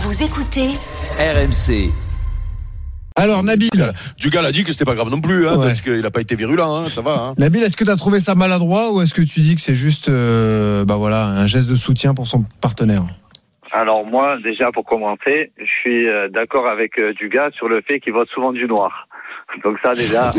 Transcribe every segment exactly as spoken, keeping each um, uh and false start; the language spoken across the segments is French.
Vous écoutez R M C. Alors Nabil, Dugal a dit que c'était pas grave non plus, hein, ouais. parce qu'il n'a pas été virulent, hein, ça va. Hein. Nabil, est-ce que tu as trouvé ça maladroit ou est-ce que tu dis que c'est juste, euh, bah voilà, un geste de soutien pour son partenaire? Alors moi, déjà pour commencer, je suis d'accord avec Dugas sur le fait qu'il vote souvent du noir. Donc ça déjà.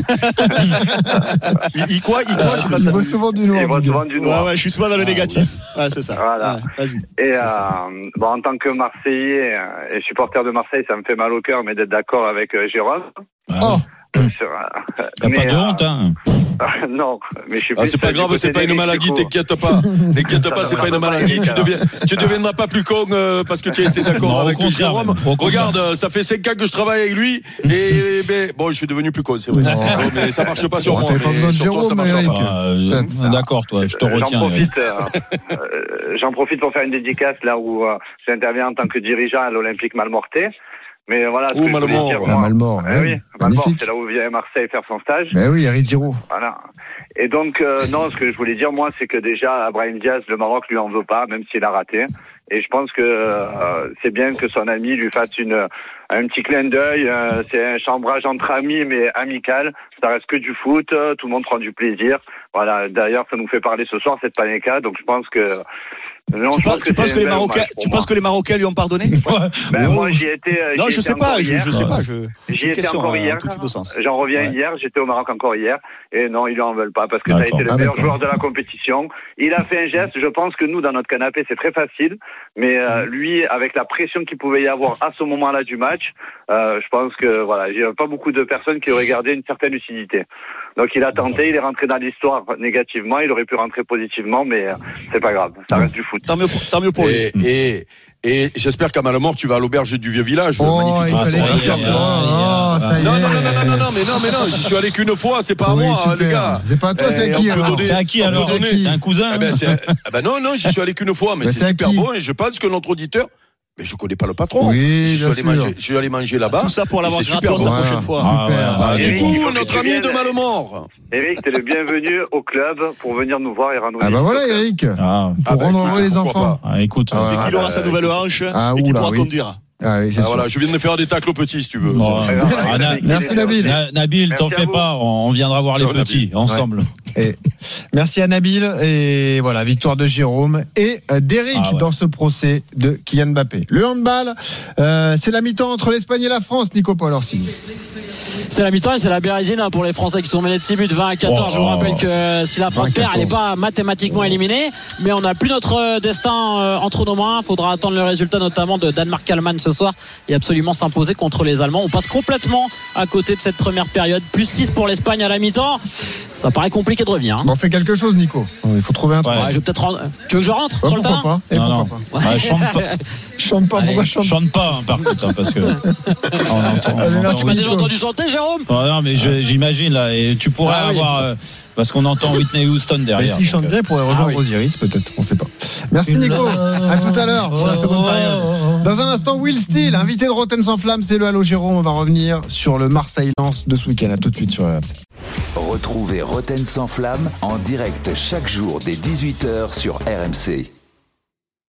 il, il quoi, il quoi ah, je Il vote souvent du noir. Il vote souvent du noir. Ouais, ouais, je suis souvent dans le négatif. Ah, ouais, c'est ça. Voilà. Ouais, vas-y. Et c'est euh, ça. bon, en tant que Marseillais et supporter de Marseille, ça me fait mal au cœur, mais d'être d'accord avec euh, Jérôme. Oh. Sur, euh, T'as pas de euh, honte, hein? euh, Non, mais je suis. Ah, c'est pas grave, c'est pas une maladie, t'inquiète pas. T'inquiète pas, c'est pas une maladie. Tu deviens, tu deviendras pas plus con euh, parce que tu as été d'accord non, avec Jérôme. Regarde, ça fait cinq ans que je travaille avec lui et ben, bon, je suis devenu plus con, c'est vrai. Non, mais ça marche pas sur bon, moi. T'avais pas besoin de Jérôme, Eric. Euh, d'accord, toi, je te j'en retiens. Profite, euh, euh, j'en profite pour faire une dédicace là où euh, j'interviens en tant que dirigeant à l'Olympique Malmortais. Mais voilà. Ouh, Malmort. Ah, Malmort. Eh oui, Malmort, magnifique. c'est là où vient Marseille faire son stage. Ben oui, Eric Giraud. Voilà. Et donc, euh, non, ce que je voulais dire, moi, c'est que déjà, Brahim Diaz, le Maroc lui en veut pas, même s'il a raté. Et je pense que euh, c'est bien que son ami lui fasse une un petit clin d'œil. Euh, c'est un chambrage entre amis, mais amical. Ça reste que du foot. Tout le monde prend du plaisir. Voilà. D'ailleurs, ça nous fait parler ce soir, cette Panenka. Donc, je pense que non, tu je pense penses, que, tu penses que les Marocains, tu moi. penses que les Marocains lui ont pardonné? Ben, moi, j'y étais. Non, j'y je étais sais pas, je, je sais hier. pas, je, J'y étais encore hier. J'en reviens ouais. hier. J'étais au Maroc encore hier. Et non, ils lui en veulent pas parce que d'accord. ça a été le ah, meilleur d'accord. joueur de la compétition. Il a fait un geste. Je pense que nous, dans notre canapé, c'est très facile. Mais euh, lui, avec la pression qu'il pouvait y avoir à ce moment-là du match, euh, je pense que voilà, il n'y a pas beaucoup de personnes qui auraient gardé une certaine lucidité. Donc il a tenté, il est rentré dans l'histoire négativement. Il aurait pu rentrer positivement, mais euh, c'est pas grave. Ça reste du foot. Tant mieux, tant mieux pour lui. Et, et, et j'espère qu'à Malmort, tu vas à l'auberge du vieux village. Oh, magnifique. il fallait Ah, qu'il ça y est, sorte. ah, Oh, ça y est. Non, non, non, non, non, non, mais non, mais non, j'y suis allé qu'une fois, c'est pas à Oui, moi, super. les gars. C'est pas à toi, Eh, c'est à on qui peut alors? donner- C'est à qui on peut alors? donner- C'est C'est un cousin? Eh ben, c'est, eh ben non, non, j'y suis allé qu'une fois, mais, Mais c'est, c'est à super qui? bon et je pense que notre auditeur, mais je connais pas le patron. Oui, je suis bien allé sûr. manger, je suis allé manger là-bas. Tout ça pour l'avoir Et c'est super gratos bon. la prochaine Voilà. fois. Ah, ouais. Super. Pas Eric, du il tout, faut que notre tu ami viennes. de Malmort. Eric, t'es le bienvenu au club pour venir nous voir et rendre. Ah bah voilà, Eric. Ah, Pour Ah bah, rendre écoute, heureux les pourquoi enfants. ah, écoute. Ah, Et qu'il Ah, aura bah, sa nouvelle hanche ah, et qu'il oula, pourra oui. conduire. Allez, c'est Ah, sûr. voilà, je viens de faire des tacles aux petits, si tu veux. Bon, Ça. ah, Na- Merci, Nabil. Na- Nabil, Merci t'en à fais vous. pas, on viendra voir les Ciao, petits Nabil. ensemble. Et merci à Nabil et voilà, victoire de Jérôme et euh, d'Eric Ah ouais. dans ce procès de Kylian Mbappé. Le handball, euh, c'est la mi-temps entre l'Espagne et la France, Nico Paul Orsi. C'est la mi-temps et c'est la bérésine pour les Français qui sont menés de six buts, vingt à quatorze. Oh. Je vous rappelle que si la France vingt à perd, elle n'est quatorze. pas mathématiquement éliminée, mais on n'a plus notre destin euh, entre nos mains. Il faudra attendre le résultat notamment de Danemark-Allemagne ce soir et absolument s'imposer contre les Allemands. On passe complètement à côté de cette première période. Plus six pour l'Espagne à la mi-temps. Ça paraît compliqué de revenir. Hein. Bon, fais quelque chose, Nico. Il faut trouver un truc. Ouais. Ouais, je vais peut-être rendre... Tu veux que je rentre Oh, sur le pourquoi terrain pas Et Non, pourquoi non. pas Ah, chante pas, Chante pas, Allez, pourquoi chante pas chante pas hein, par contre, hein, parce que. on entend, on Allez, entend- merci, Tu m'as déjà Nico. entendu chanter, Jérôme? Ah, non, mais je- j'imagine là, et tu pourrais Ah oui. avoir. euh, parce qu'on entend Whitney Houston Mais derrière. s'il chante donc, bien, il pourrait rejoindre Ah oui. Osiris, peut-être, on sait pas. Merci Nico, à tout à l'heure sur la seconde période. Dans un instant, Will Steele, invité de Rotten sans flamme, c'est le Allô Jérôme. On va revenir sur le Marseille-Lens de ce week-end. À tout de suite sur R M C. Retrouvez Rotten sans flamme en direct chaque jour dès dix-huit heures sur R M C.